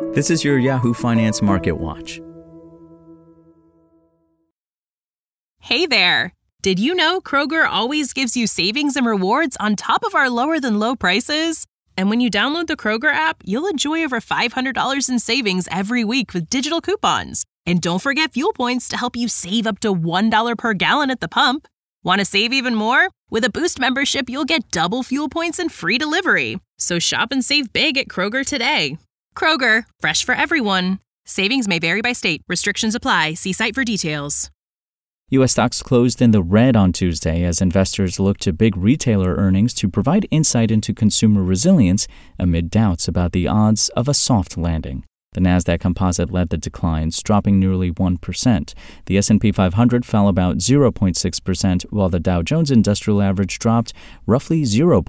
This is your Yahoo Finance Market Watch. Hey there! Did you know Kroger always gives you savings and rewards on top of our lower-than-low prices? And when you download the Kroger app, you'll enjoy over $500 in savings every week with digital coupons. And don't forget fuel points to help you save up to $1 per gallon at the pump. Want to save even more? With a Boost membership, you'll get double fuel points and free delivery. So shop and save big at Kroger today. Kroger, fresh for everyone. Savings may vary by state. Restrictions apply. See site for details. U.S. stocks closed in the red on Tuesday as investors looked to big retailer earnings to provide insight into consumer resilience amid doubts about the odds of a soft landing. The Nasdaq Composite led the declines, dropping nearly 1%. The S&P 500 fell about 0.6%, while the Dow Jones Industrial Average dropped roughly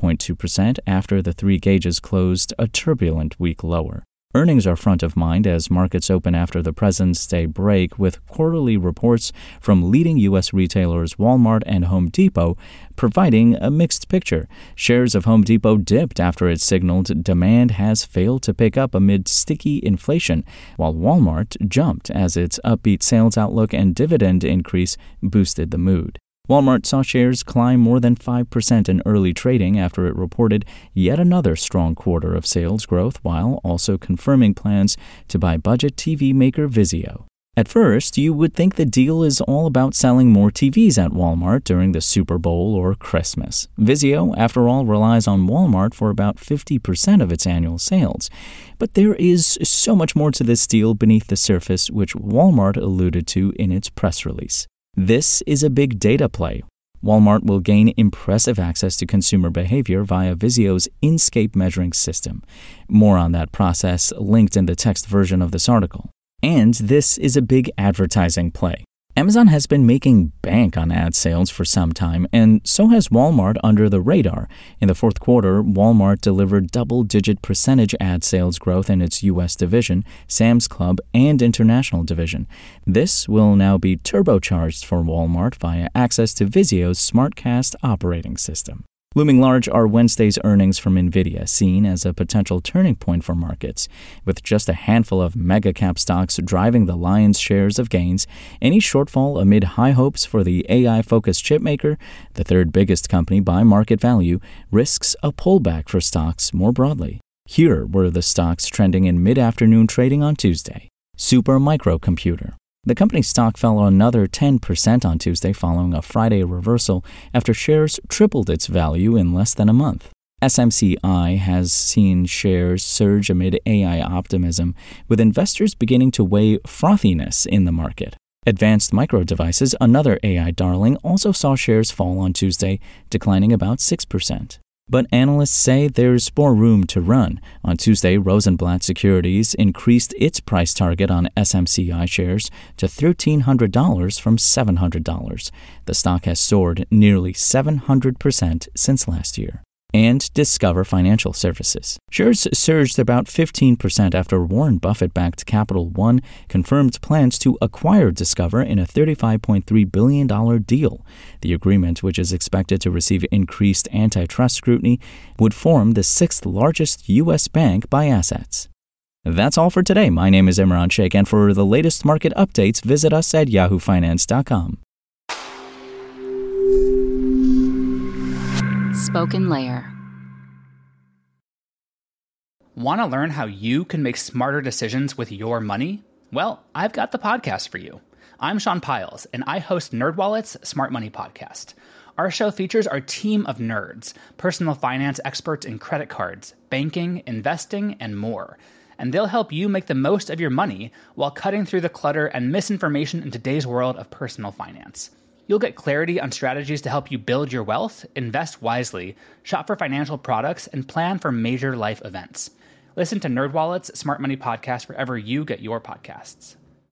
0.2% after the three gauges closed a turbulent week lower. Earnings are front of mind as markets open after the President's Day break, with quarterly reports from leading U.S. retailers Walmart and Home Depot providing a mixed picture. Shares of Home Depot dipped after it signaled demand has failed to pick up amid sticky inflation, while Walmart jumped as its upbeat sales outlook and dividend increase boosted the mood. Walmart saw shares climb more than 5% in early trading after it reported yet another strong quarter of sales growth while also confirming plans to buy budget TV maker Vizio. At first, you would think the deal is all about selling more TVs at Walmart during the Super Bowl or Christmas. Vizio, after all, relies on Walmart for about 50% of its annual sales. But there is so much more to this deal beneath the surface, which Walmart alluded to in its press release. This is a big data play. Walmart will gain impressive access to consumer behavior via Vizio's Inscape measuring system. More on that process linked in the text version of this article. And this is a big advertising play. Amazon has been making bank on ad sales for some time, and so has Walmart under the radar. In the fourth quarter, Walmart delivered double-digit percentage ad sales growth in its U.S. division, Sam's Club, and international division. This will now be turbocharged for Walmart via access to Vizio's SmartCast operating system. Looming large are Wednesday's earnings from NVIDIA, seen as a potential turning point for markets. With just a handful of mega-cap stocks driving the lion's shares of gains, any shortfall amid high hopes for the AI-focused chipmaker, the third biggest company by market value, risks a pullback for stocks more broadly. Here were the stocks trending in mid-afternoon trading on Tuesday. Super Microcomputer. The company's stock fell another 10% on Tuesday following a Friday reversal after shares tripled its value in less than a month. SMCI has seen shares surge amid AI optimism, with investors beginning to weigh frothiness in the market. Advanced Micro Devices, another AI darling, also saw shares fall on Tuesday, declining about 6%. But analysts say there's more room to run. On Tuesday, Rosenblatt Securities increased its price target on SMCI shares to $1,300 from $700. The stock has soared nearly 700% since last year. And Discover Financial Services. Shares surged about 15% after Warren Buffett-backed Capital One confirmed plans to acquire Discover in a $35.3 billion deal. The agreement, which is expected to receive increased antitrust scrutiny, would form the sixth largest U.S. bank by assets. That's all for today. My name is Imran Sheikh, and for the latest market updates, visit us at yahoofinance.com. SpokenLayer. Want to learn how you can make smarter decisions with your money? Well, I've got the podcast for you. I'm Sean Piles, and I host NerdWallet's Smart Money Podcast. Our show features our team of nerds, personal finance experts in credit cards, banking, investing, and more. And they'll help you make the most of your money while cutting through the clutter and misinformation in today's world of personal finance. You'll get clarity on strategies to help you build your wealth, invest wisely, shop for financial products, and plan for major life events. Listen to NerdWallet's Smart Money Podcast wherever you get your podcasts.